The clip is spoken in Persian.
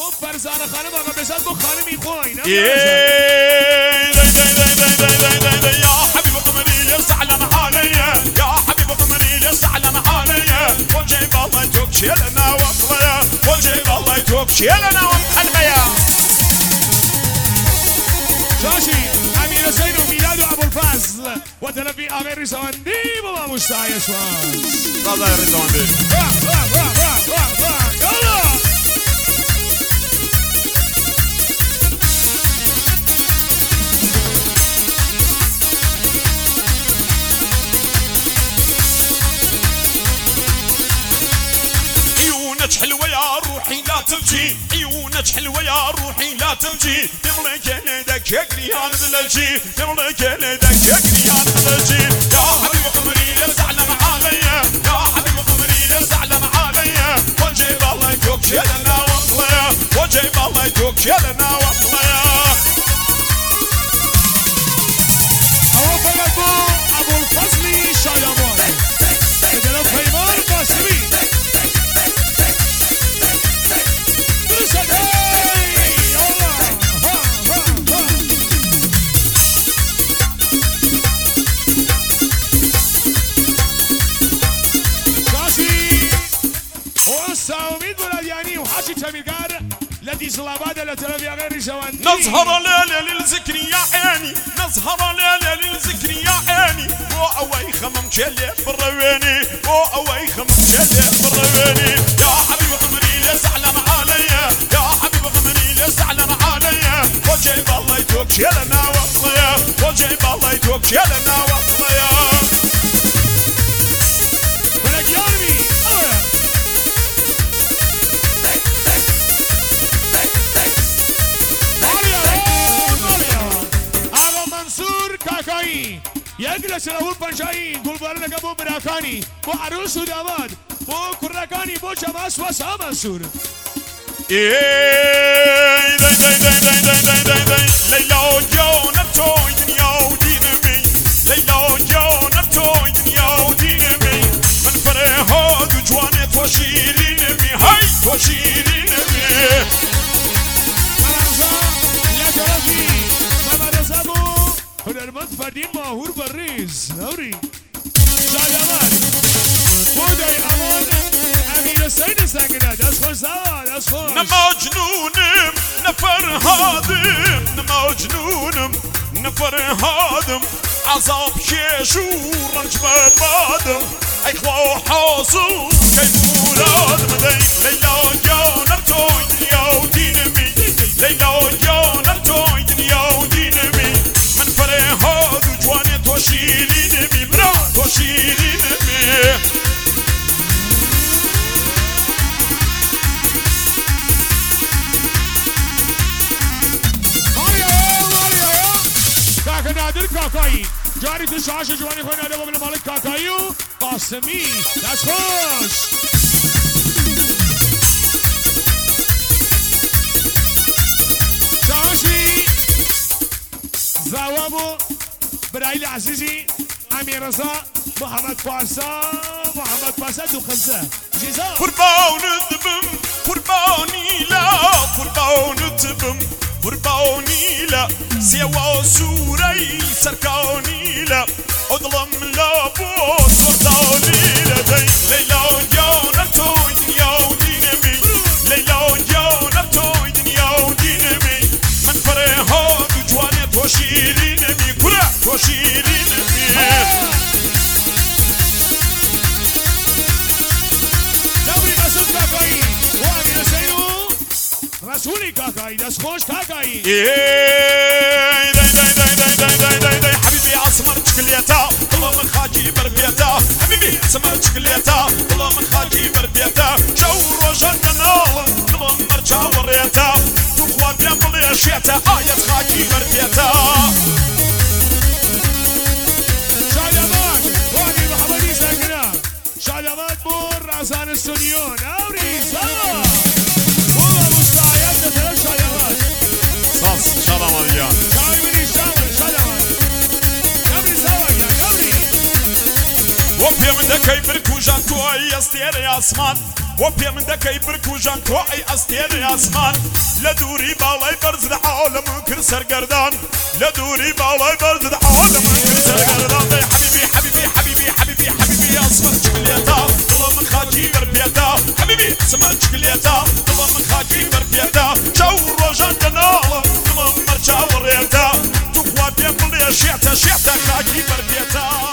بو فرزانه خانم آقا بزاد بو خانمی خوین يا حبيب قمري يسعلن عليا يا حبيب قمري يسعلن عليا وجيب الله يتوكشي لنا وطليا وجيب الله يتوكشي لنا وقلبيا شاشي امير حسين وميلاد ابو الفضل وتلفي اغير رزواندي بابا مشتاق شواز الله يا رزواندي يلا عيونك حلوة يا روحي لا تبكي عيونك حلوة يا روحي لا تبكي تملك يدك يقريان بلجي تملك يدك يقريان بلجي يا حبيب قمري يزعلن عليا يا حبيب قمري يزعلن عليا وجيب الله يتوكشي لنا وطليا وجيب الله يتوكشي لنا وطليا أوفق أبو الفضل شايمان بدل خيبان قاسمي ساوميد بلادياني وحاشي تميقار التي صلابات التي غير جواندي نظهر ليلة للذكر يا عيني نظهر ليلة للذكر يا عيني بو أوي خمم شلي بالرويني بو أوي خمم شلي بالرويني يا حبيب قمري لا زعلان عليا يا حبيب قمري لا زعلان عليا وجيب الله يتوكشي لنا وطليا وجيب الله يتوكشي لنا وطليا بلادياني يجلس الأول بنجاي قول بارنا قبو براكاني بو عروس وداماد بو كراكاني بو جماس وسام منصور ليلى وجونا توي دنيا ودينمي ليلى وجونا توي دنيا ودينمي من فرهاد وجوانت وشيرينمي هاي وشيرينمي يا كرافي ما بنسابو هنرمند فردين ماهور بريز نوري شادمان بوداي امان امير حسين سنگنا دست خوش سوا دست خوش نمجنونم نفرهادم نمجنونم نفرهادم عذاب كيش ورنج ببادم اي خوا حاصل كيف ولادم ليلى جانا توي دنيا ودينمي ليلى جانا توي دنيا ودينمي من فرهاد وجوانت وشيرينمي مراد وشيرينمي كاكا نادر كاكاي جاري تشاش جواني خوي نادر بابا مالك كاكايو قاسمي دست خوش شاشي زوابو برايل عزيزي امير رضا محمد باسا دو خمسة جزاء قربان الدبم قرباني لا قربان الدبم قرباني لا سيوا سوري سركاني لا اظلم لا بوس وطالي لا ليلى جانا توي دنيا ودينمي ليلى جانا توي دنيا ودينمي من فرهاد وجوانت وشيرينمي كرة وشيرينمي دوري مسعود كاكاي وامير حسين رسولي كاكاي دست خوش كاكاي حبيبي اسمر شكليتا والله من خاجي بربيتا حبيبي اسمر شكليتا والله من خاجي بربيتا جو روجا نال والله مرجع وريتا تخوا بيان بليشيتا آية خاجي بربيتا شادمان واني محمدي ساكنة شادمان بور رازان استوديو نوري سوا والله مستعيات ثلاث شادمان صاص شرم اليوم شاي من يشتغل شادمان نوري سوا يا نوري وفي عندك كيف الكوجا توي يستير يا اسمان وبيا من دكي بركو جان كواي أستير أسمان لدوري بالاي برزد عالم كرسر قردان لدوري بالاي برزد عالم كرسر قردان حبيبي حبيبي حبيبي حبيبي حبيبي أصفر شكليتا طلع من خاكي بربيتا حبيبي سمر شكليتا طلع من خاكي بربيتا شاور روجان جنالم طلع من مرشا وريتا تقوى بيا بلي شيعتا خاكي بربيتا